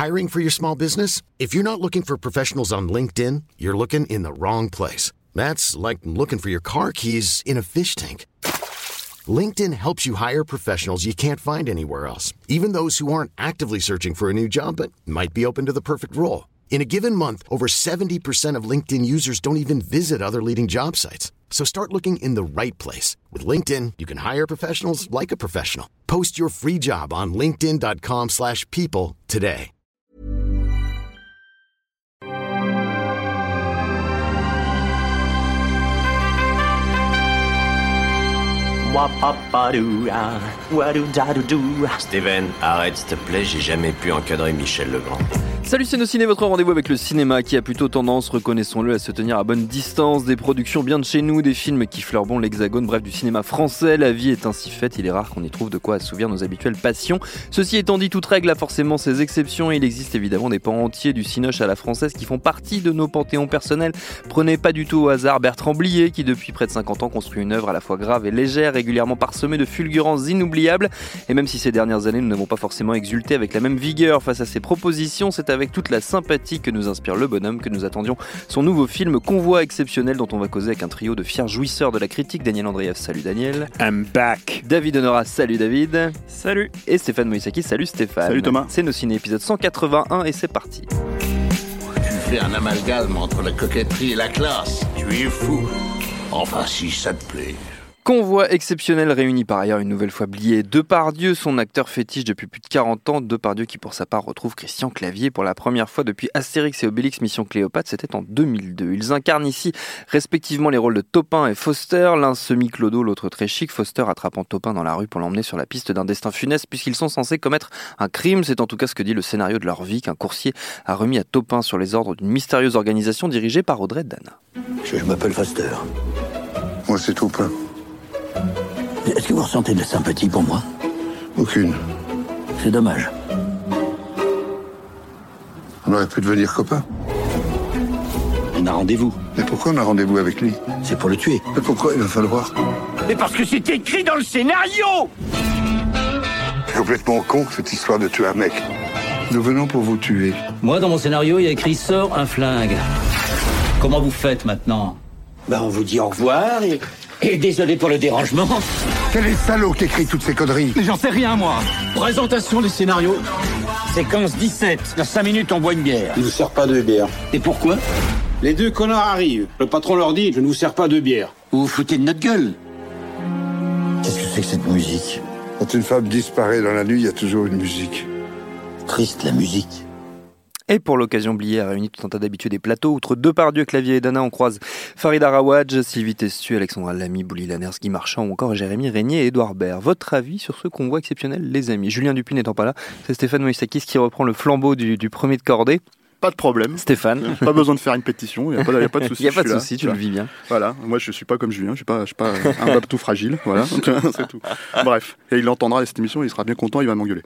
Hiring for your small business? If you're not looking for professionals on LinkedIn, you're looking in the wrong place. That's like looking for your car keys in a fish tank. LinkedIn helps you hire professionals you can't find anywhere else, even those who aren't actively searching for a new job but might be open to the perfect role. In a given month, over 70% of LinkedIn users don't even visit other leading job sites. So start looking in the right place. With LinkedIn, you can hire professionals like a professional. Post your free job on linkedin.com/people today. Steven, arrête s'il te plaît, j'ai jamais pu encadrer Michel Legrand. Salut c'est nos ciné, votre rendez-vous avec le cinéma qui a plutôt tendance, reconnaissons-le, à se tenir à bonne distance, des productions bien de chez nous, des films qui fleurent bon l'hexagone, bref du cinéma français. La vie est ainsi faite, il est rare qu'on y trouve de quoi assouvir nos habituelles passions. Ceci étant dit, toute règle a forcément ses exceptions et il existe évidemment des pans entiers du cinoche à la française qui font partie de nos panthéons personnels. Prenez pas du tout au hasard Bertrand Blier qui depuis près de 50 ans construit une œuvre à la fois grave et légère, régulièrement parsemée de fulgurances inoubliables. Et même si ces dernières années nous n'avons pas forcément exulté avec la même vigueur face à ses propositions, c'est avec toute la sympathie que nous inspire le bonhomme que nous attendions son nouveau film Convoi exceptionnel, dont on va causer avec un trio de fiers jouisseurs de la critique. Daniel Andreev, salut Daniel. I'm back. David Honora, salut David. Salut. Et Stéphane Moïsaki, salut Stéphane. Salut Thomas. C'est nos ciné épisode 181 et c'est parti. Tu fais un amalgame entre la coquetterie et la classe. Tu es fou. Enfin, si ça te plaît. Convoi exceptionnel réunit par ailleurs une nouvelle fois Blier Depardieu, son acteur fétiche depuis plus de 40 ans. Depardieu qui pour sa part retrouve Christian Clavier pour la première fois depuis Astérix et Obélix Mission Cléopâtre, c'était en 2002. Ils incarnent ici respectivement les rôles de Topin et Foster, l'un semi-clodo, l'autre très chic, Foster attrapant Topin dans la rue pour l'emmener sur la piste d'un destin funeste puisqu'ils sont censés commettre un crime. C'est en tout cas ce que dit le scénario de leur vie qu'un coursier a remis à Topin sur les ordres d'une mystérieuse organisation dirigée par Audrey Dana. Je m'appelle Foster. Moi c'est Topin. Est-ce que vous ressentez de la sympathie pour moi ? Aucune. C'est dommage. On aurait pu devenir copains. On a rendez-vous. Mais pourquoi on a rendez-vous avec lui ? C'est pour le tuer. Mais pourquoi il va falloir ? Mais parce que c'est écrit dans le scénario. C'est complètement con cette histoire de tuer un mec. Nous venons pour vous tuer. Moi, dans mon scénario, il y a écrit « Sors un flingue ». Comment vous faites maintenant ? On vous dit au revoir et désolé pour le dérangement. Quel est le salaud qui écrit toutes ces conneries ? Mais j'en sais rien, moi. Présentation du scénario. Séquence 17. Dans 5 minutes, on boit une bière. Je ne vous sers pas de bière. Et pourquoi ? Les deux connards arrivent. Le patron leur dit, je ne vous sers pas de bière. Vous vous foutez de notre gueule. Qu'est-ce que c'est que cette musique ? Quand une femme disparaît dans la nuit, il y a toujours une musique. Triste, la musique. Et pour l'occasion, Blier a réuni tout un tas d'habitués des plateaux. Outre Depardieu, Clavier et Dana, on croise Farid Arawaj, Sylvie Testu, Alexandra Lamy, Bouli Lanners, Guy Marchand ou encore Jérémy Régnier et Édouard Baird. Votre avis sur ce convoi exceptionnel, les amis ? Julien Dupuis n'étant pas là, c'est Stéphane Moïsakis qui reprend le flambeau du premier de cordée. Pas de problème. Stéphane. Pas besoin de faire une pétition, il n'y a pas de souci. Il n'y a pas de souci, tu le vis bien. Voilà, moi je suis pas comme Julien, je suis pas un bab tout fragile, voilà, c'est tout. Bref, et il entendra cette émission, il sera bien content, il va m'engueuler.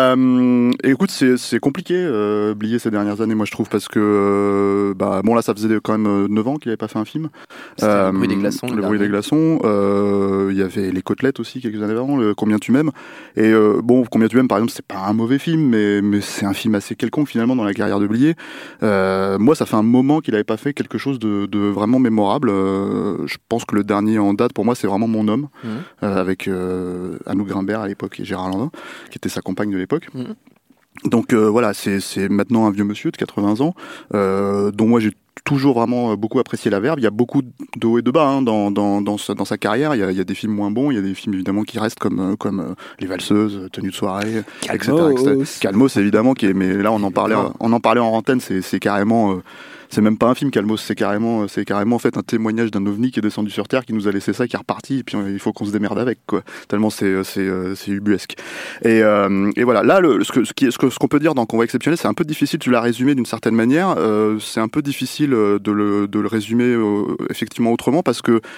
Et écoute, c'est compliqué, Blier ces dernières années, moi je trouve, parce que, bon là ça faisait quand même 9 ans qu'il n'avait pas fait un film. C'était Le bruit des glaçons. Le bruit des glaçons, il y avait Les Côtelettes aussi, quelques années avant, Combien tu m'aimes. Et Combien tu m'aimes par exemple, c'est pas un mauvais film, mais c'est un film assez quelconque finalement dans la carrière de Blier. Moi, ça fait un moment qu'il n'avait pas fait quelque chose de vraiment mémorable. Je pense que le dernier en date, pour moi, c'est vraiment Mon Homme, avec Anouk Grimbert à l'époque et Gérard Lanvin, qui était sa compagne de l'époque. Donc voilà, c'est maintenant un vieux monsieur de 80 ans, dont moi j'ai toujours vraiment beaucoup apprécié la verve. Il y a beaucoup de hauts et de bas dans sa carrière. Il y a des films moins bons, il y a des films évidemment qui restent comme Les Valseuses, Tenue de soirée, Calmos. etc. Calmos évidemment, mais là on en parlait en antenne, c'est carrément... C'est même pas un film, Calmos, c'est carrément en fait un témoignage d'un ovni qui est descendu sur Terre, qui nous a laissé ça, qui est reparti, et puis il faut qu'on se démerde avec, quoi. Tellement c'est ubuesque. Et voilà. Là, ce qu'on peut dire dans Convoi exceptionnel, c'est un peu difficile, tu l'as résumé d'une certaine manière. C'est un peu difficile de le résumer effectivement autrement, parce que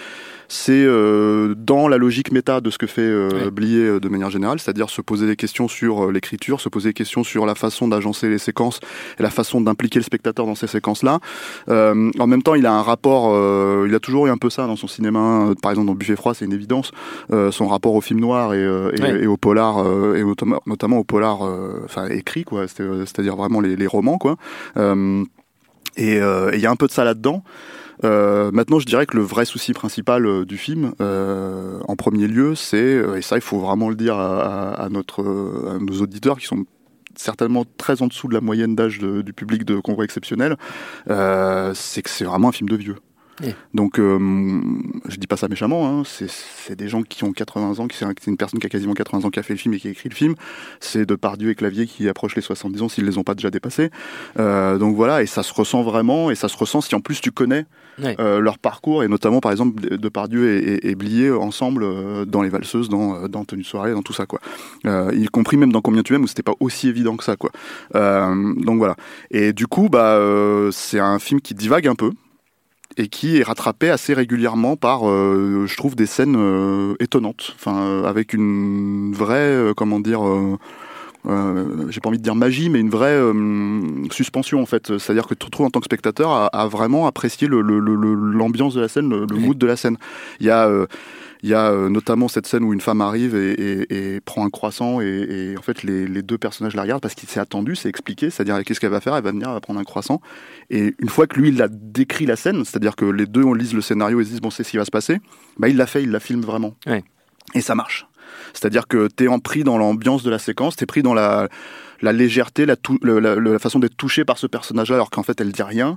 c'est dans la logique méta de ce que fait Blier de manière générale, c'est-à-dire se poser des questions sur l'écriture, se poser des questions sur la façon d'agencer les séquences et la façon d'impliquer le spectateur dans ces séquences-là. En même temps, il a un rapport, il a toujours eu un peu ça dans son cinéma, par exemple dans Buffet froid, c'est une évidence, son rapport au film noir et au polar, et notamment au polar écrit, quoi, c'est-à-dire vraiment les romans, quoi. Et il y a un peu de ça là-dedans. Maintenant, je dirais que le vrai souci principal du film, en premier lieu, c'est, et ça il faut vraiment le dire à nos auditeurs qui sont certainement très en dessous de la moyenne d'âge du public de Convoi exceptionnel, c'est que c'est vraiment un film de vieux. Oui. Donc, je dis pas ça méchamment, hein, c'est des gens qui ont 80 ans, c'est une personne qui a quasiment 80 ans qui a fait le film et qui a écrit le film. C'est Depardieu et Clavier qui approchent les 70 ans s'ils les ont pas déjà dépassés. Donc voilà, et ça se ressent vraiment, et ça se ressent si en plus tu connais leur parcours, et notamment par exemple Depardieu et Blier ensemble dans Les Valseuses, dans Tenue de soirée, dans tout ça, quoi. Y compris même dans Combien tu m'aimes, où c'était pas aussi évident que ça, quoi. Donc voilà. Et du coup, c'est un film qui divague un peu, et qui est rattrapé assez régulièrement par, je trouve, des scènes étonnantes, avec une vraie, j'ai pas envie de dire magie, mais une vraie suspension, en fait. C'est-à-dire que tu te retrouves en tant que spectateur à vraiment apprécier l'ambiance de la scène, le mood de la scène. Il y a notamment cette scène où une femme arrive et prend un croissant, et en fait les deux personnages la regardent parce qu'il s'est attendu, c'est expliqué, c'est-à-dire qu'est-ce qu'elle va faire, elle va venir, elle va prendre un croissant, et une fois que lui il a décrit la scène, c'est-à-dire que les deux lisent le scénario et se disent bon, c'est ce qui va se passer, il l'a fait, il la filme vraiment, et ça marche. C'est-à-dire que t'es pris dans l'ambiance de la séquence, t'es pris dans la légèreté, la façon d'être touché par ce personnage-là alors qu'en fait elle dit rien,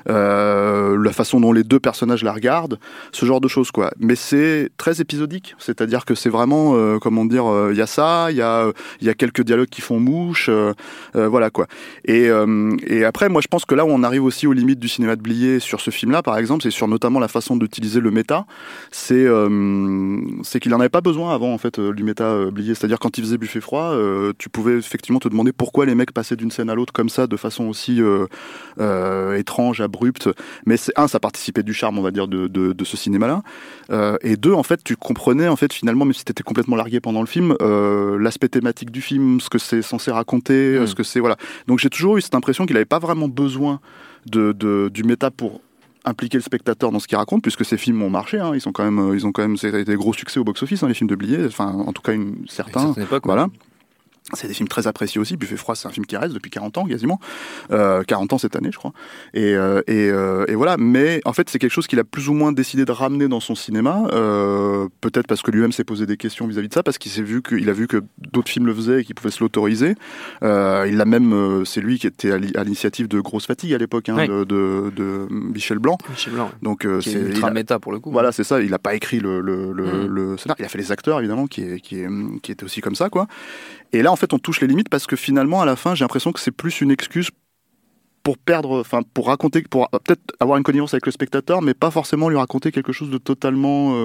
la façon dont les deux personnages la regardent, ce genre de choses, quoi. Mais c'est très épisodique, c'est-à-dire que c'est vraiment, il y a ça, il y a quelques dialogues qui font mouche, voilà, quoi. Et après, moi je pense que là où on arrive aussi aux limites du cinéma de Blier sur ce film-là, par exemple, c'est sur notamment la façon d'utiliser le méta, c'est qu'il n'en avait pas besoin avant, en fait, du méta Blier. C'est-à-dire quand il faisait Buffet froid, tu pouvais effectivement te demander pourquoi les mecs passaient d'une scène à l'autre comme ça, de façon aussi étrange, abrupte. Mais ça participait du charme, on va dire, de ce cinéma-là. Et deux, en fait, tu comprenais, en fait, finalement, même si t'étais complètement largué pendant le film, l'aspect thématique du film, ce que c'est censé raconter, ce que c'est, voilà. Donc j'ai toujours eu cette impression qu'il n'avait pas vraiment besoin du méta pour impliquer le spectateur dans ce qu'il raconte, puisque ces films ont marché, hein, ils ont quand même été des gros succès au box-office, hein, les films de Blier, en tout cas certains, voilà. C'est des films très appréciés aussi. Buffet froid, c'est un film qui reste depuis 40 ans quasiment. 40 ans cette année, je crois. Et voilà. Mais en fait, c'est quelque chose qu'il a plus ou moins décidé de ramener dans son cinéma. Peut-être parce que lui-même s'est posé des questions vis-à-vis de ça, parce qu'il a vu que d'autres films le faisaient et qu'il pouvait se l'autoriser. Il a même, c'est lui qui était à l'initiative de Grosse Fatigue à l'époque, hein, de Michel Blanc. Michel Blanc. Donc c'est ultra méta pour le coup. Voilà, c'est ça. Il a pas écrit le scénario. Il a fait les acteurs évidemment, qui étaient aussi comme ça, quoi. Et là, en fait, on touche les limites parce que finalement, à la fin, j'ai l'impression que c'est plus une excuse pour pour raconter, pour peut-être avoir une connivence avec le spectateur, mais pas forcément lui raconter quelque chose de totalement,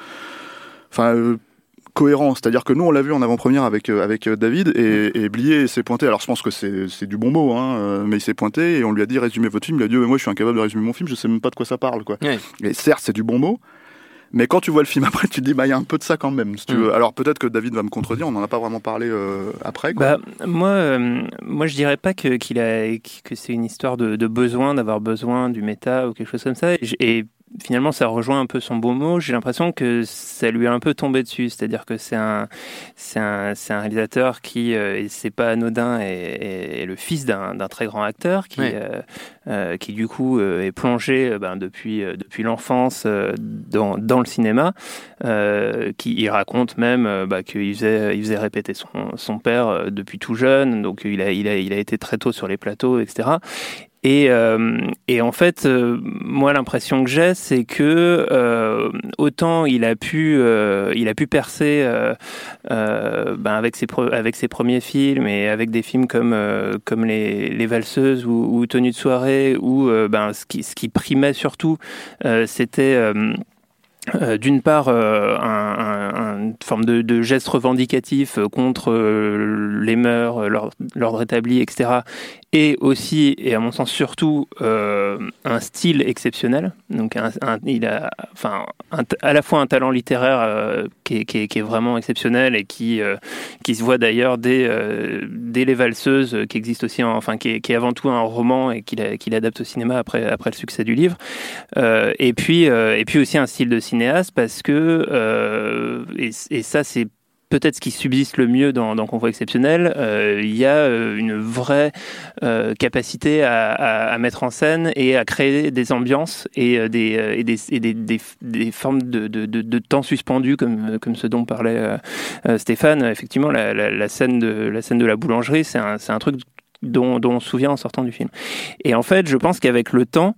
cohérent. C'est-à-dire que nous, on l'a vu en avant-première avec David, et Blier s'est pointé. Alors, je pense que c'est du bon mot, hein, mais il s'est pointé et on lui a dit résumez votre film. Il a dit mais moi, je suis incapable de résumer mon film, je sais même pas de quoi ça parle, quoi. Ouais. Et certes, c'est du bon mot. Mais quand tu vois le film après, tu te dis, il y a un peu de ça quand même, si tu veux. Alors peut-être que David va me contredire, on n'en a pas vraiment parlé après, quoi. Moi, je dirais pas que c'est une histoire de besoin, d'avoir besoin du méta ou quelque chose comme ça. Et finalement, ça rejoint un peu son beau mot. J'ai l'impression que ça lui a un peu tombé dessus. C'est-à-dire que c'est un réalisateur qui, c'est pas anodin, est le fils d'un très grand acteur qui du coup est plongé depuis l'enfance dans le cinéma. Il raconte même qu'il faisait répéter son père depuis tout jeune. Donc il a été très tôt sur les plateaux, etc. Et en fait, moi, l'impression que j'ai, c'est que autant il a pu percer avec ses premiers films et avec des films comme les Valseuses ou Tenue de soirée, où ce qui primait surtout, c'était d'une part une forme de geste revendicatif contre les mœurs, l'ordre établi, etc. et aussi, et à mon sens surtout, un style exceptionnel. Donc il a à la fois un talent littéraire qui est vraiment exceptionnel et qui se voit d'ailleurs dès Les Valseuses, qui existe aussi, qui est avant tout un roman et qu'il adapte au cinéma après le succès du livre. Et puis aussi un style de cinéaste, parce que et ça c'est peut-être ce qui subsiste le mieux dans Convoi exceptionnel, il y a une vraie capacité à mettre en scène et à créer des ambiances et des formes de temps suspendu, comme ce dont parlait Stéphane. Effectivement, la scène de la boulangerie, c'est un truc dont on se souvient en sortant du film. Et en fait, je pense qu'avec le temps,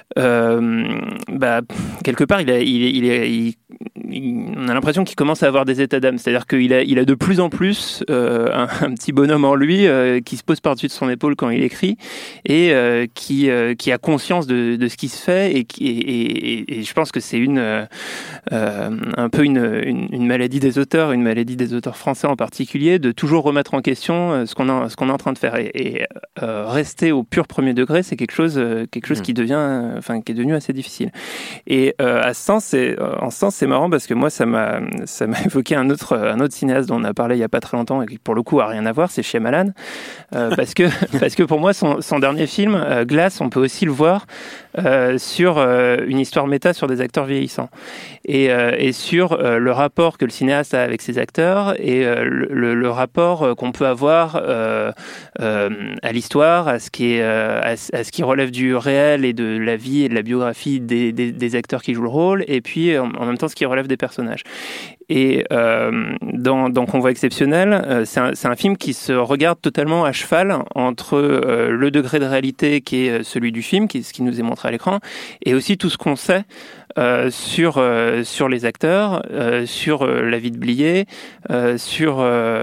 quelque part, on a l'impression qu'il commence à avoir des états d'âme. C'est-à-dire qu'il a de plus en plus un petit bonhomme en lui qui se pose par-dessus de son épaule quand il écrit et qui a conscience de ce qui se fait et je pense que c'est un peu une maladie des auteurs français en particulier, de toujours remettre en question ce qu'on est en train de faire et rester au pur premier degré, c'est quelque chose qui est devenu assez difficile. Et en ce sens, c'est marrant parce que moi, ça m'a évoqué un autre cinéaste dont on a parlé il y a pas très longtemps et qui pour le coup a rien à voir, c'est Shyamalan, parce que pour moi, son dernier film, Glass, on peut aussi le voir sur une histoire méta sur des acteurs vieillissants et sur le rapport que le cinéaste a avec ses acteurs et le rapport qu'on peut avoir à l'histoire, à ce qui relève du réel et de la vie et de la biographie des acteurs qui jouent le rôle, et puis en même temps ce qui relève des personnages. Et dans Convoi exceptionnel, c'est un film qui se regarde totalement à cheval entre le degré de réalité qui est celui du film, qui est ce qui nous est montré à l'écran, et aussi tout ce qu'on sait sur les acteurs, sur la vie de Blier, sur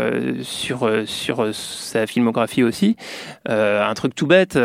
sa filmographie aussi. Un truc tout bête.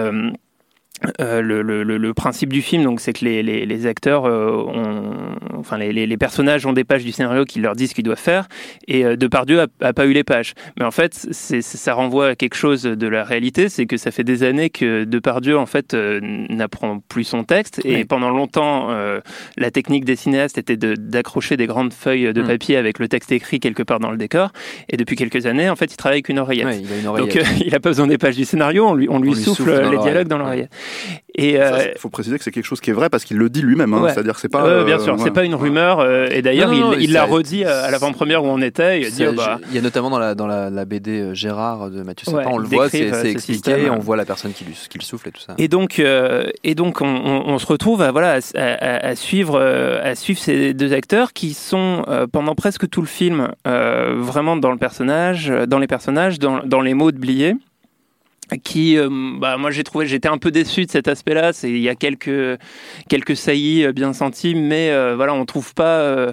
Le principe du film, donc, c'est que les acteurs les personnages ont des pages du scénario qui leur disent ce qu'ils doivent faire, et Depardieu a pas eu les pages. Mais en fait, ça renvoie à quelque chose de la réalité, c'est que ça fait des années que Depardieu en fait n'apprend plus son texte, et pendant longtemps la technique des cinéastes était d'accrocher des grandes feuilles de papier avec le texte écrit quelque part dans le décor, et depuis quelques années en fait il travaille avec une oreillette. Il a une oreillette. Donc il a pas besoin des pages du scénario, on lui souffle les dialogues dans l'oreillette. Et il faut préciser que c'est quelque chose qui est vrai parce qu'il le dit lui-même, hein, c'est-à-dire que c'est pas bien sûr, c'est pas une rumeur, et d'ailleurs il l'a redit à l'avant-première où on était, il y a notamment dans la BD Gérard de Mathieu Sapin, on le voit, c'est expliqué, on voit la personne qui le souffle et tout ça. Et donc on se retrouve à suivre ces deux acteurs qui sont pendant presque tout le film vraiment dans les personnages, dans les mots de Blier, qui moi j'étais un peu déçu de cet aspect-là. Il y a quelques saillies bien senties, mais on trouve pas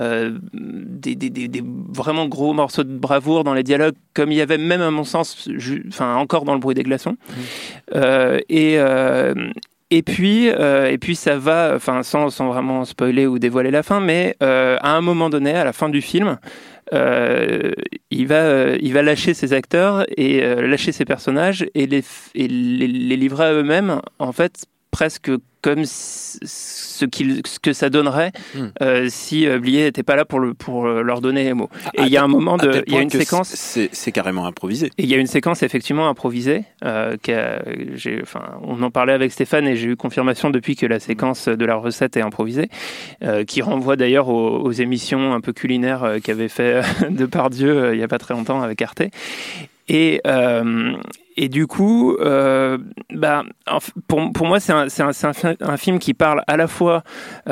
des vraiment gros morceaux de bravoure dans les dialogues, comme il y avait même à mon sens encore dans Le bruit des glaçons. Et puis ça va, sans vraiment spoiler ou dévoiler la fin, mais à un moment donné, à la fin du film, il va lâcher ses acteurs et lâcher ses personnages et les livrer à eux-mêmes, en fait, presque comme ce que ça donnerait si Blier n'était pas là pour leur donner les mots. Et il y a un moment il y a une séquence, c'est carrément improvisé. Et il y a une séquence effectivement improvisée on en parlait avec Stéphane et j'ai eu confirmation depuis que la séquence de la recette est improvisée, qui renvoie d'ailleurs aux émissions un peu culinaires qu'avait fait Depardieu il y a pas très longtemps avec Arte. Et du coup, pour moi, c'est un film qui parle à la fois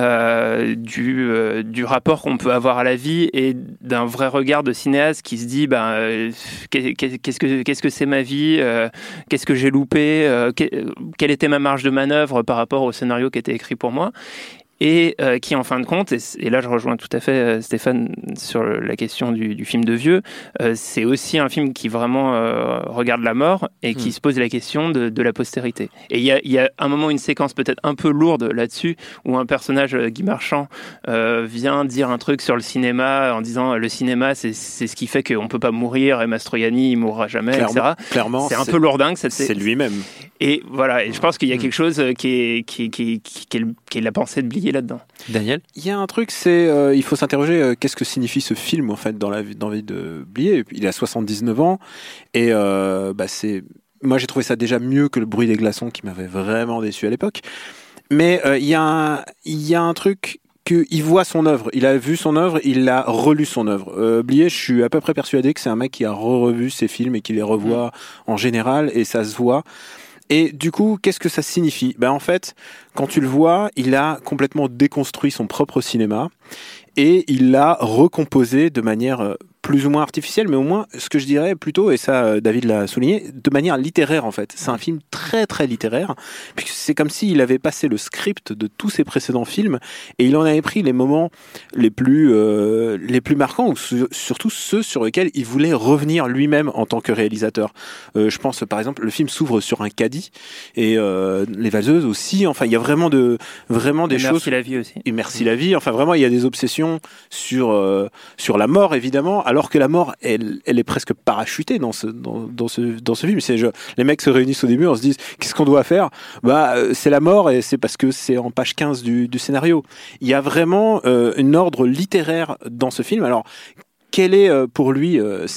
du rapport qu'on peut avoir à la vie et d'un vrai regard de cinéaste qui se dit qu'est-ce que c'est ma vie, qu'est-ce que j'ai loupé, quelle était ma marge de manœuvre par rapport au scénario qui était écrit pour moi. et qui en fin de compte, et là je rejoins tout à fait Stéphane sur la question du film de vieux, c'est aussi un film qui vraiment regarde la mort et qui se pose la question de la postérité. Et il y a un moment, une séquence peut-être un peu lourde là-dessus, où un personnage, Guy Marchand, vient dire un truc sur le cinéma en disant le cinéma c'est ce qui fait qu'on peut pas mourir et Mastroianni il mourra jamais, etc. Clairement, c'est un peu lourdingue. C'est lui-même. Et voilà, et je pense qu'il y a quelque chose qui est la pensée de Blier là-dedans. Daniel ? Il y a un truc, c'est il faut s'interroger qu'est-ce que signifie ce film en fait dans la vie de Blier. Il a 79 ans et c'est moi j'ai trouvé ça déjà mieux que Le bruit des glaçons qui m'avait vraiment déçu à l'époque. Mais il y a un truc qu'il voit son œuvre, il a vu son œuvre, il a relu son œuvre. Blier, je suis à peu près persuadé que c'est un mec qui a revu ses films et qui les revoit en général et ça se voit. Et du coup, qu'est-ce que ça signifie ? En fait, quand tu le vois, il a complètement déconstruit son propre cinéma et il l'a recomposé de manière plus ou moins artificielle, mais au moins, ce que je dirais plutôt, et ça David l'a souligné, de manière littéraire en fait. C'est un film très très littéraire, puisque c'est comme s'il avait passé le script de tous ses précédents films et il en avait pris les moments les plus marquants, ou surtout ceux sur lesquels il voulait revenir lui-même en tant que réalisateur. Je pense par exemple, le film s'ouvre sur un caddie et Les Valseuses aussi. Enfin, il y a vraiment des choses. Merci la vie aussi. Et Merci la vie. Enfin, vraiment, il y a des obsessions sur la mort évidemment. Alors que la mort, elle est presque parachutée dans ce film. Les mecs se réunissent au début, on se dit qu'est-ce qu'on doit faire ? C'est la mort et c'est parce que c'est en page 15 du scénario. Il y a vraiment un ordre littéraire dans ce film. Alors, quel est pour lui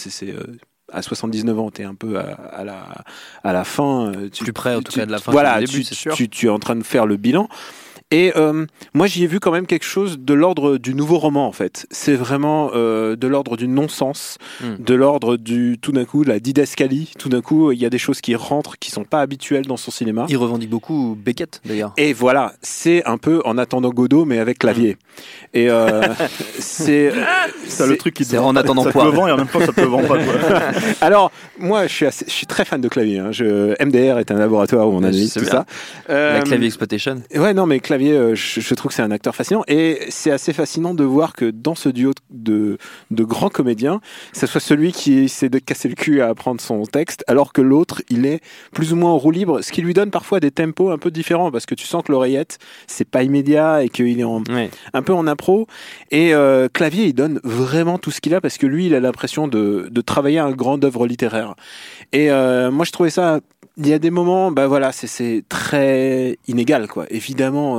à 79 ans, t'es un peu à la fin. Plus près en tout cas de la fin. Voilà, du début, c'est sûr. Tu es en train de faire le bilan. Et moi, j'y ai vu quand même quelque chose de l'ordre du nouveau roman, en fait. C'est vraiment de l'ordre du non-sens, de l'ordre du, tout d'un coup, la didascalie. Tout d'un coup, il y a des choses qui rentrent, qui sont pas habituelles dans son cinéma. Il revendique beaucoup Beckett, d'ailleurs. Et voilà, c'est un peu En attendant Godot, mais avec clavier. Et c'est le truc qui c'est En attendant ça Poire. te le vend et en même temps, ça te le vend pas, quoi. Alors, moi, je suis très fan de clavier. Hein. MDR est un laboratoire où on analyse tout ça. La Clavier Exploitation. Ouais, non, mais clavier, je trouve que c'est un acteur fascinant et c'est assez fascinant de voir que dans ce duo de grands comédiens, ça soit celui qui essaie de casser le cul à apprendre son texte, alors que l'autre, il est plus ou moins en roue libre, ce qui lui donne parfois des tempos un peu différents parce que tu sens que l'oreillette, c'est pas immédiat et qu'il est un peu en impro. Et Clavier, il donne vraiment tout ce qu'il a parce que lui, il a l'impression de travailler à une grande œuvre littéraire. Et moi, je trouvais ça. Il y a des moments, c'est très inégal, quoi. Évidemment,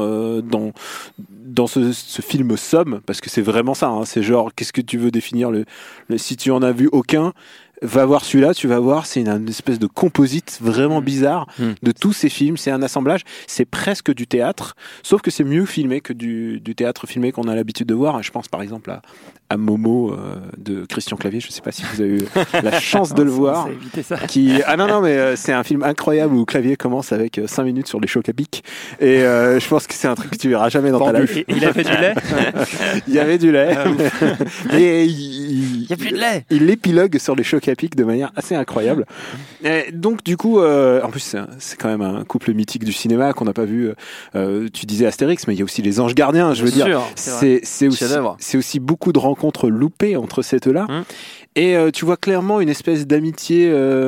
dans ce film Somme, parce que c'est vraiment ça, hein, c'est genre, qu'est-ce que tu veux définir si tu en as vu aucun, va voir celui-là, tu vas voir, c'est une espèce de composite vraiment bizarre de tous ces films, c'est un assemblage, c'est presque du théâtre, sauf que c'est mieux filmé que du théâtre filmé qu'on a l'habitude de voir. Je pense par exemple à Momo de Christian Clavier, je sais pas si vous avez eu la chance de le voir. Ça. Mais c'est un film incroyable où Clavier commence avec 5 minutes sur les chocs à pic et je pense que c'est un truc que tu verras jamais dans ta life. Il a fait du lait. Il y avait du lait. Et il y a plus de lait. Il épilogue sur les chocs à pic de manière assez incroyable. Et donc du coup, en plus c'est quand même un couple mythique du cinéma qu'on n'a pas vu. Tu disais Astérix, mais il y a aussi les Anges Gardiens. Je veux dire, c'est aussi beaucoup de rencontres loupées entre ces deux-là. Et tu vois clairement une espèce d'amitié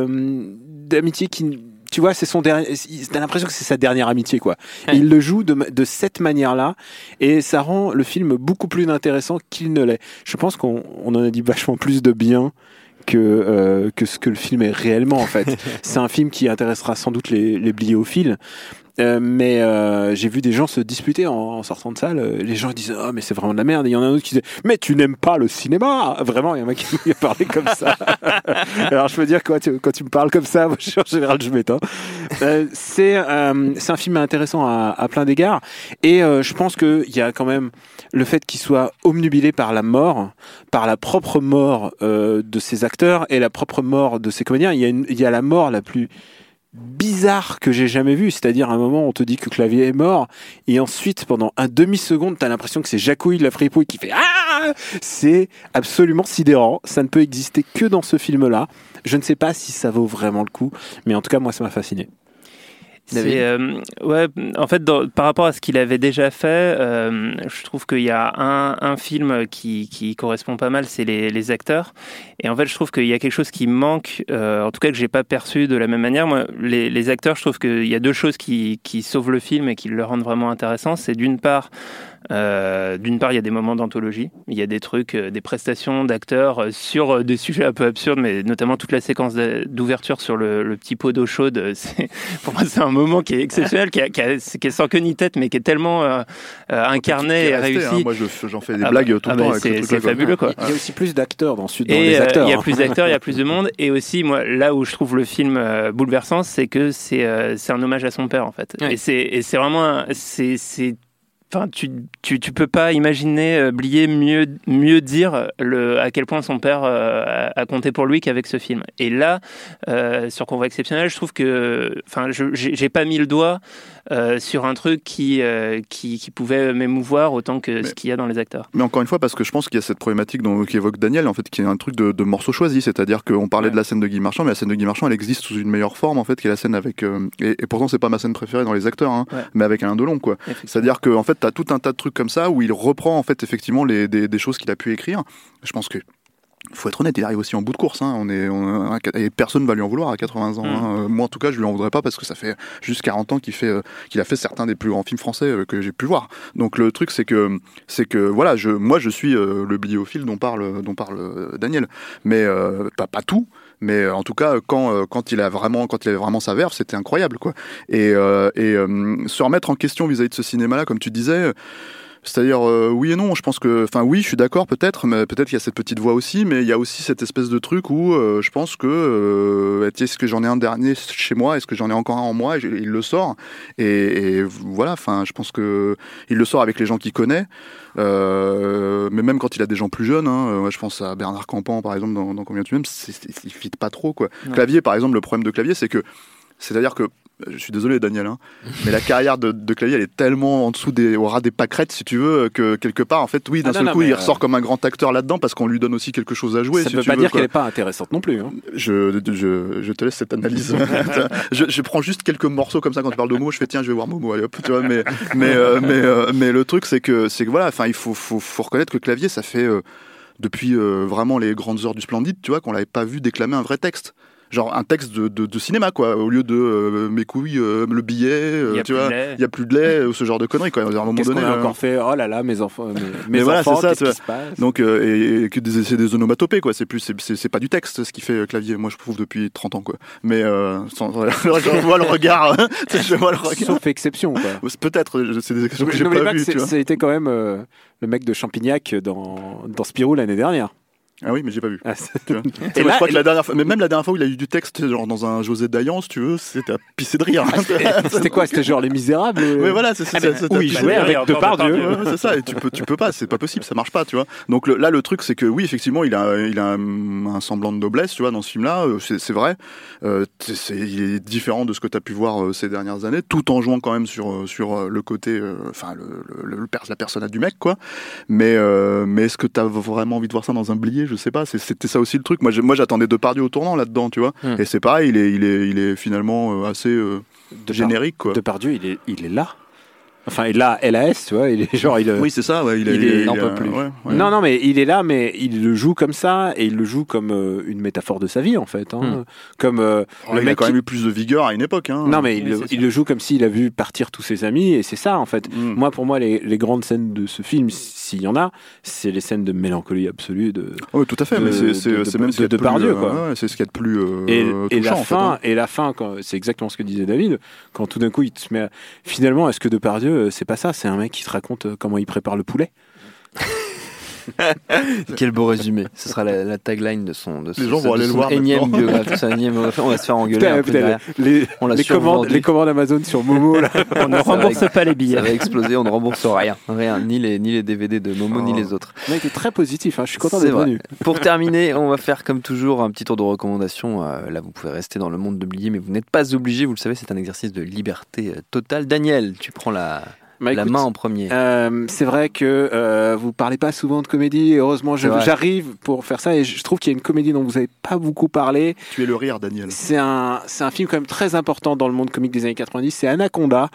qui, tu vois, c'est son dernier. T'as l'impression que c'est sa dernière amitié, quoi. Et il le joue de cette manière-là, et ça rend le film beaucoup plus intéressant qu'il ne l'est. Je pense qu'on en a dit vachement plus de bien que ce que le film est réellement, en fait. C'est un film qui intéressera sans doute les bliophiles. Mais j'ai vu des gens se disputer en sortant de salle. Les gens disent mais c'est vraiment de la merde. Et il y en a un autre qui disait mais tu n'aimes pas le cinéma. Vraiment, il y a un mec qui m'a parlé comme ça. Alors je peux dire quand tu me parles comme ça, moi, en général je m'éteins. C'est un film intéressant à plein d'égards. Et je pense que il y a quand même le fait qu'il soit omnubilé par la mort, par la propre mort de ses acteurs et la propre mort de ses comédiens. Il y a la mort la plus bizarre que j'ai jamais vu, c'est-à-dire à un moment on te dit que Clavier est mort et ensuite pendant un demi-seconde t'as l'impression que c'est Jacouille la fripouille qui fait c'est absolument sidérant, ça ne peut exister que dans ce film-là. Je ne sais pas si ça vaut vraiment le coup, mais en tout cas moi ça m'a fasciné. Ouais, en fait, par rapport à ce qu'il avait déjà fait, je trouve qu'il y a un film qui correspond pas mal, c'est les acteurs. Et en fait, je trouve qu'il y a quelque chose qui manque, en tout cas que j'ai pas perçu de la même manière. Moi, les acteurs, je trouve qu'il y a deux choses qui sauvent le film et qui le rendent vraiment intéressant. C'est d'une part, il y a des moments d'anthologie. Il y a des trucs, des prestations d'acteurs sur des sujets un peu absurdes, mais notamment toute la séquence d'ouverture sur le petit pot d'eau chaude. Pour moi, c'est un moment qui est exceptionnel, qui est sans queue ni tête, mais qui est tellement incarné et réussi. Hein, moi, j'en fais des blagues tout le temps. C'est fabuleux, quoi. Il y a aussi plus d'acteurs dans il y a plus d'acteurs, il y a plus de monde. Et aussi, moi, là où je trouve le film bouleversant, c'est que c'est un hommage à son père, en fait. Ouais. Et c'est vraiment... Enfin, tu peux pas imaginer Blier mieux dire à quel point son père a compté pour lui qu'avec ce film. Et là, sur Convoi exceptionnel, je trouve que, enfin, j'ai pas mis le doigt sur un truc qui pouvait m'émouvoir autant que ce qu'il y a dans les acteurs. Mais encore une fois, parce que je pense qu'il y a cette problématique qu'évoque Daniel, en fait, qui est un truc de morceaux choisis, c'est-à-dire qu'on parlait de la scène de Guy Marchand, mais la scène de Guy Marchand, elle existe sous une meilleure forme, en fait, qui est la scène avec et pourtant c'est pas ma scène préférée dans les acteurs, hein, mais avec Alain Delon, quoi. C'est-à-dire que en fait, t'as tout un tas de trucs comme ça où il reprend en fait effectivement des choses qu'il a pu écrire. Je pense que faut être honnête, il arrive aussi en bout de course, hein. Et personne ne va lui en vouloir à 80 ans. Hein. Moi, en tout cas, je lui en voudrais pas parce que ça fait juste 40 ans qu'il a fait certains des plus grands films français que j'ai pu voir. Donc le truc, c'est que voilà, moi, je suis le bibliophile dont parle Daniel, mais pas tout. Mais en tout cas, quand il avait vraiment sa verve, c'était incroyable, quoi. Et se remettre en question vis-à-vis de ce cinéma-là, comme tu disais. C'est-à-dire, oui et non, je pense que... Enfin, oui, je suis d'accord, peut-être, mais peut-être qu'il y a cette petite voix aussi, mais il y a aussi cette espèce de truc où je pense que... est-ce que j'en ai un dernier chez moi? Est-ce que j'en ai encore un en moi? Il le sort. Et voilà, enfin, je pense que il le sort avec les gens qu'il connaît. Mais même quand il a des gens plus jeunes, hein, je pense à Bernard Campan, par exemple, dans Combien tu m'aimes, il fit pas trop, quoi. Ouais. Clavier, par exemple, le problème de Clavier, c'est-à-dire que je suis désolé Daniel, hein, mais la carrière de Clavier, elle est tellement en dessous au ras des pâquerettes, si tu veux, que quelque part, en fait, oui, d'un seul coup, il ressort comme un grand acteur là-dedans parce qu'on lui donne aussi quelque chose à jouer. Ça ne veut pas dire qu'elle n'est pas intéressante non plus. Hein. Je te laisse cette analyse. je prends juste quelques morceaux comme ça quand tu parles de Momo, je fais tiens, je vais voir Momo, allez hop, tu vois. Mais le truc, c'est que voilà, enfin, il faut reconnaître que Clavier, ça fait depuis vraiment les grandes heures du Splendide, tu vois, qu'on l'avait pas vu déclamer un vrai texte. Genre un texte de cinéma, quoi, au lieu de mes couilles, le billet, tu vois, il y a plus de lait, ce genre de conneries, quoi. À un moment qu'est-ce donné, qu'on a encore fait? Oh là là, mes enfants, mes voilà, enfants, c'est ça, qu'est-ce qui se passe? Donc et que c'est des onomatopées, quoi. C'est pas du texte ce qui fait Clavier. Moi, je trouve depuis 30 ans, quoi. Mais je vois le regard, sauf exception, quoi. Peut-être, c'est des exceptions que j'ai pas vues. Ça a été quand même le mec de Champignac dans Spirou l'année dernière. Ah oui, mais j'ai pas vu. Et là, je crois que la dernière fois, mais même la dernière fois où il a eu du texte, genre dans un José Dayan, si tu veux, c'était à pisser de rire. C'était quoi? C'était genre Les Misérables? Oui, voilà, c'est ça. Où il jouait avec Depardieu. Ouais, c'est ça. Et tu peux pas, c'est pas possible, ça marche pas, tu vois. Donc là, le truc, c'est que oui, effectivement, il a un semblant de noblesse, tu vois, dans ce film-là. C'est vrai. Il est différent de ce que tu as pu voir ces dernières années, tout en jouant quand même sur le côté, enfin, la personnage du mec, quoi. Mais est-ce que tu as vraiment envie de voir ça dans un Blier? Je sais pas, c'était ça aussi le truc. Moi j'attendais Depardieu au tournant là-dedans, tu vois. Et c'est pareil, il est finalement assez générique, quoi. Depardieu, il est là. Enfin, il a LAS, tu vois, il est genre... Oui, c'est ça, ouais, il n'en peut plus. Ouais. Non, mais il est là, mais il le joue comme ça, et il le joue comme une métaphore de sa vie, en fait. Hein. Comme le mec il a quand même eu plus de vigueur à une époque. Hein. Non, mais il le joue comme s'il a vu partir tous ses amis, et c'est ça, en fait. Moi, pour moi, les grandes scènes de ce film, s'il y en a, c'est les scènes de mélancolie absolue de... Oui, tout à fait, mais c'est même de Depardieu, quoi. C'est ce qu'il y a de plus et touchant, la fin, c'est exactement ce que disait David, quand tout d'un coup, il te met... Finalement, est-ce que Depardieu, c'est pas ça, c'est un mec qui te raconte comment il prépare le poulet. Quel beau résumé. Ce sera la tagline de son les gens vont aller le voir énième biographie. On va se faire engueuler. Les commandes Amazon sur Momo, là. On ne rembourse pas les billets. Ça va exploser, on ne rembourse rien, ni les DVD de Momo ni les autres. Le mec est très positif, hein. Je suis content d'être venu. Pour terminer, on va faire comme toujours un petit tour de recommandations. Là, vous pouvez rester dans le monde de Blier, mais vous n'êtes pas obligé. Vous le savez, c'est un exercice de liberté totale. Daniel, tu prends la la main en premier. C'est vrai que vous parlez pas souvent de comédie. Et heureusement, j'arrive pour faire ça. Et je trouve qu'il y a une comédie dont vous avez pas beaucoup parlé. Tu es le rire, Daniel. C'est un film quand même très important dans le monde comique des années 90. C'est Anaconda.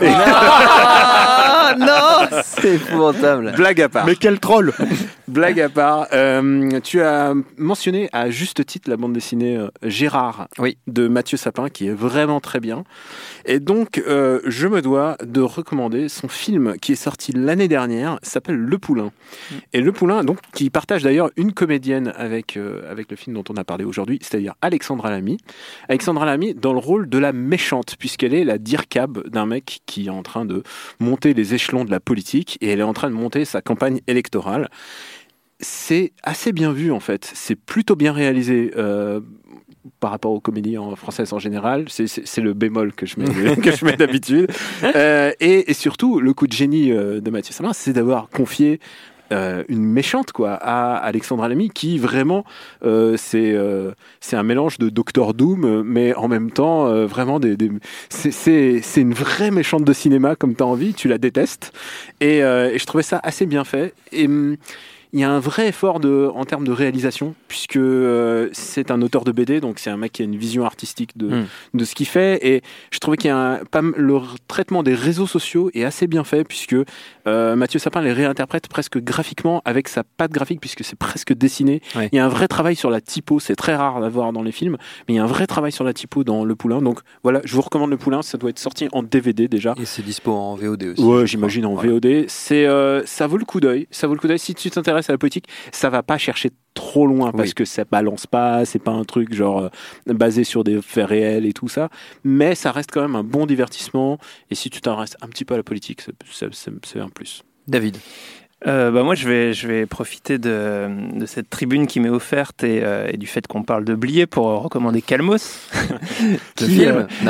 Non, c'est épouvantable. Blague à part. Mais quel troll. Blague à part. Tu as mentionné à juste titre la bande dessinée Gérard de Mathieu Sapin, qui est vraiment très bien. Et donc, je me dois de recommander son film qui est sorti l'année dernière, s'appelle Le Poulain. Et Le Poulain, donc, qui partage d'ailleurs une comédienne avec le film dont on a parlé aujourd'hui, c'est-à-dire Alexandra Lamy. Alexandra Lamy dans le rôle de la méchante, puisqu'elle est la dircab d'un mec qui est en train de monter les échelons de la politique et elle est en train de monter sa campagne électorale. C'est assez bien vu, en fait. C'est plutôt bien réalisé par rapport aux comédies françaises en général. C'est le bémol que je mets d'habitude. Et surtout, le coup de génie de Mathieu Sapin, c'est d'avoir confié une méchante à Alexandra Lamy qui vraiment c'est un mélange de Doctor Doom mais en même temps vraiment c'est une vraie méchante de cinéma comme t'as envie, tu la détestes et je trouvais ça assez bien fait et il y a un vrai effort en termes de réalisation, puisque c'est un auteur de BD, donc c'est un mec qui a une vision artistique de ce qu'il fait. Et je trouvais qu'il y a le traitement des réseaux sociaux est assez bien fait, puisque Mathieu Sapin les réinterprète presque graphiquement avec sa patte graphique, puisque c'est presque dessiné. Il y a un vrai travail sur la typo, c'est très rare d'avoir dans les films, mais il y a un vrai travail sur la typo dans Le Poulain. Donc voilà, je vous recommande Le Poulain, ça doit être sorti en DVD déjà. Et c'est dispo en VOD aussi. Ouais, j'imagine en VOD. Ça vaut le coup d'œil. Ça vaut le coup d'œil si tu t'intéresses à la politique. Ça va pas chercher trop loin parce que ça balance pas, c'est pas un truc genre basé sur des faits réels et tout ça, mais ça reste quand même un bon divertissement et si tu t'intéresses un petit peu à la politique, c'est un plus. David. Moi je vais profiter de cette tribune qui m'est offerte et du fait qu'on parle de Blier pour recommander Calmos qui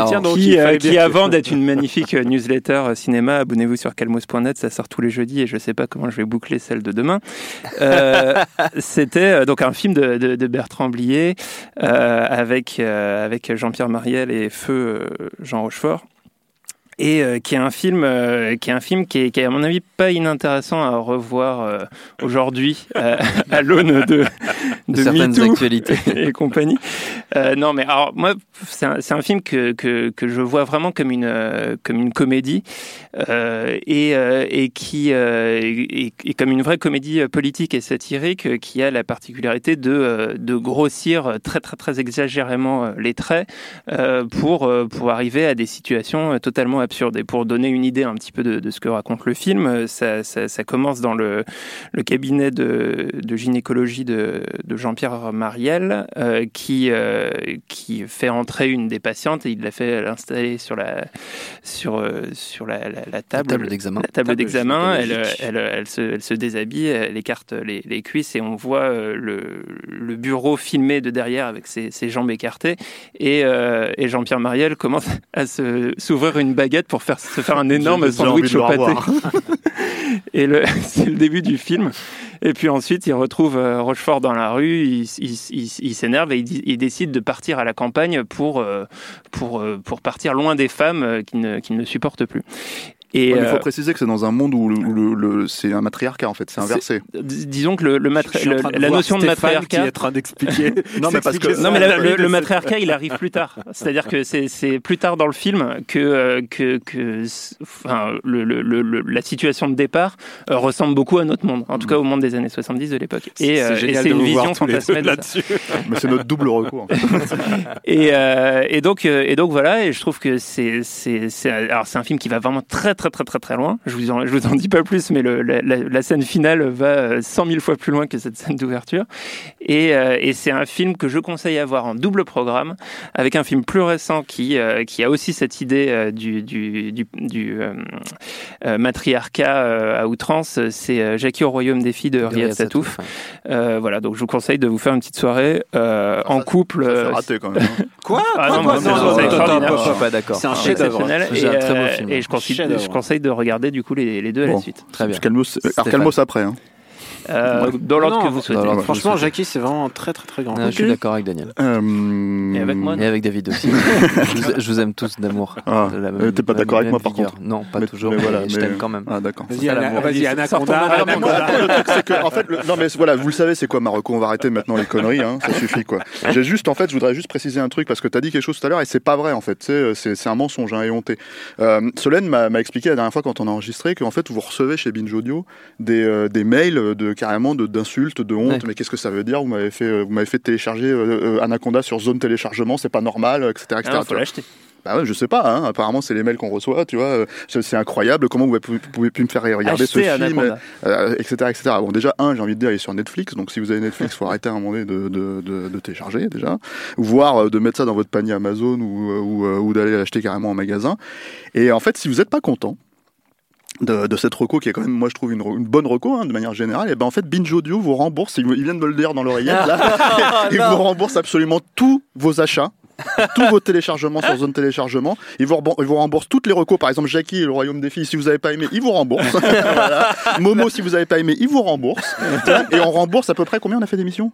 avant d'être une magnifique newsletter cinéma, abonnez-vous sur calmos.net, ça sort tous les jeudis et je sais pas comment je vais boucler celle de demain. C'était donc un film de Bertrand Blier avec Jean-Pierre Mariel et feu Jean Rochefort. Et qui est un film qui est à mon avis pas inintéressant à revoir aujourd'hui à l'aune de certaines MeToo actualités et compagnie. Non mais alors moi c'est un film que je vois vraiment comme une comédie et qui est comme une vraie comédie politique et satirique qui a la particularité de grossir très très très exagérément les traits pour arriver à des situations totalement absurde. Et pour donner une idée un petit peu de ce que raconte le film, ça commence dans le cabinet de gynécologie de Jean-Pierre Mariel qui fait entrer une des patientes et il la fait l'installer sur la table d'examen. La table d'examen, elle se déshabille, elle écarte les cuisses et on voit le bureau filmé de derrière avec ses jambes écartées et Jean-Pierre Mariel commence à s'ouvrir une baguette pour se faire un énorme sandwich au pâté. Et c'est le début du film. Et puis ensuite, il retrouve Rochefort dans la rue, il s'énerve et il décide de partir à la campagne pour partir loin des femmes qu'il ne supporte plus. Et il faut préciser que c'est dans un monde où c'est un matriarcat en fait, c'est inversé. Disons que la notion de matriarcat qui est en train d'expliquer. Non mais le matriarcat il arrive plus tard. C'est-à-dire que c'est plus tard dans le film que la situation de départ ressemble beaucoup à notre monde, en tout cas au monde des années 70 de l'époque. Et c'est une vision fantasmée là-dessus. Mais c'est notre double recours. En fait. et donc voilà, et je trouve que c'est un film qui va vraiment très loin. Je vous en dis pas plus, mais la scène finale va 100 000 fois plus loin que cette scène d'ouverture. Et c'est un film que je conseille à voir en double programme, avec un film plus récent qui a aussi cette idée du matriarcat à outrance. C'est Jackie au royaume des filles de Riyad Satouf. Voilà, donc je vous conseille de vous faire une petite soirée en couple. Ça fait rater quand même. Quoi? Je suis pas d'accord. C'est un chef-d'œuvre. C'est un très beau film. Et je conseille de regarder du coup les deux à la suite. Très bien. Calmos après. Hein. Dans l'ordre que vous souhaitez. Franchement, Jackie, c'est vraiment très très très grand. Je suis d'accord avec Daniel. Et avec moi. Et avec David aussi. Je vous aime tous d'amour. T'es pas d'accord avec moi par contre? Non, pas toujours. Mais je t'aime quand même. Ah d'accord. Vas-y, Anaconda. Le truc c'est que en fait, non mais voilà, vous le savez, c'est quoi Marocco? On va arrêter maintenant les conneries, ça suffit quoi. Je voudrais juste préciser un truc parce que t'as dit quelque chose tout à l'heure et c'est pas vrai en fait. C'est un mensonge éhonté. Solène m'a expliqué la dernière fois quand on a enregistré qu'en fait vous recevez chez Binge Audio des mails carrément d'insultes, de honte. Mais qu'est-ce que ça veut dire? Vous m'avez fait télécharger Anaconda sur zone téléchargement, c'est pas normal, etc. Ah, faut l'acheter. Bah ouais, je sais pas, apparemment c'est les mails qu'on reçoit, tu vois, c'est incroyable, comment vous pouvez plus me faire regarder ce film, etc. Bon déjà, j'ai envie de dire, il est sur Netflix, donc si vous avez Netflix, faut arrêter à un moment donné de télécharger déjà, voire de mettre ça dans votre panier Amazon ou d'aller l'acheter carrément en magasin. Et en fait, si vous n'êtes pas content de cette reco qui est quand même, moi je trouve une bonne reco de manière générale, et ben en fait Binge Audio vous rembourse, ils viennent de me le dire dans l'oreillette là, ils vous remboursent absolument tous vos achats, tous vos téléchargements sur zone téléchargement, ils vous remboursent toutes les recos, par exemple Jackie et le Royaume des filles, si vous n'avez pas aimé, ils vous remboursent. Voilà. Momo, si vous n'avez pas aimé, ils vous remboursent. Et on rembourse à peu près, combien on a fait d'émissions?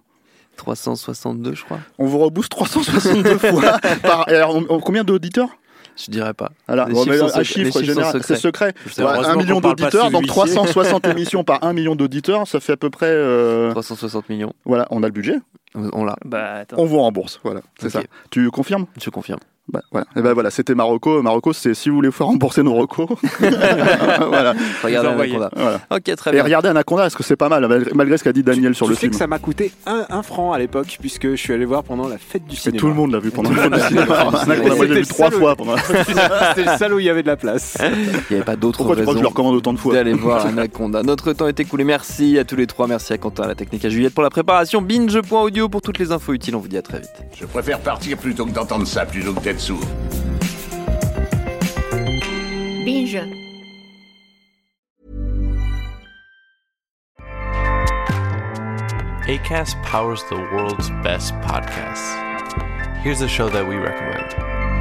362 je crois. On vous rebooste 362 fois alors, combien d'auditeurs? Je dirais pas. Voilà, un chiffre général, c'est secret. 1 million d'auditeurs, donc 360 émissions par 1 million d'auditeurs, ça fait à peu près 360 millions. Voilà, on a le budget. On l'a. On vous rembourse, voilà, c'est ça. Tu confirmes? Je confirme. Voilà. Et voilà, c'était Marocco. Marocco, c'est si vous voulez faire rembourser nos recos. Voilà. Regardez Anaconda. Voilà. Ok, très bien. Et regardez Anaconda, est-ce que c'est pas mal, malgré ce qu'a dit Daniel sur le film? Tu sais que ça m'a coûté 1 franc à l'époque, puisque je suis allé voir pendant la fête du cinéma. Et tout le monde l'a vu pendant la fête du cinéma. Anaconda, moi, je l'ai vu 3 fois pendant la fête du cinéma. C'était le seul où il y avait de la place. Il n'y avait pas d'autre raison. Pourquoi tu crois que je le recommande autant de fois d'aller voir Anaconda? Notre temps est écoulé. Merci à tous les trois. Merci à Quentin, à la technique, à Juliette pour la préparation. Binge.audio pour toutes les infos utiles. On vous dit à très vite. Je préfère partir plutôt que d'entendre ça, plutôt que d'être sourd. Binge. Acast powers the world's best podcasts. Here's a show that we recommend.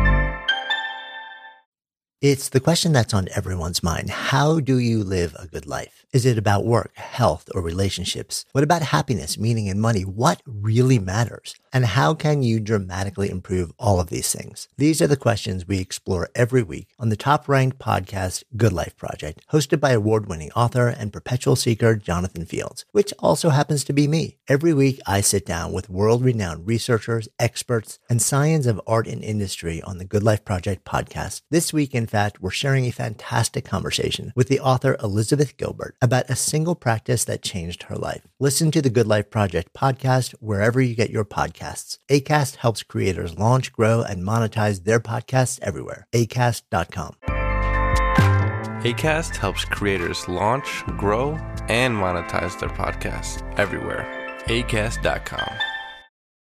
It's the question that's on everyone's mind. How do you live a good life? Is it about work, health, or relationships? What about happiness, meaning, and money? What really matters? And how can you dramatically improve all of these things? These are the questions we explore every week on the top-ranked podcast, Good Life Project, hosted by award-winning author and perpetual seeker Jonathan Fields, which also happens to be me. Every week, I sit down with world-renowned researchers, experts, and science of art and industry on the Good Life Project podcast. This week, in fact, we're sharing a fantastic conversation with the author Elizabeth Gilbert about a single practice that changed her life. Listen to the Good Life Project podcast wherever you get your podcasts. Acast helps creators launch, grow, and monetize their podcasts everywhere. Acast.com. Acast helps creators launch, grow, and monetize their podcasts everywhere. Acast.com.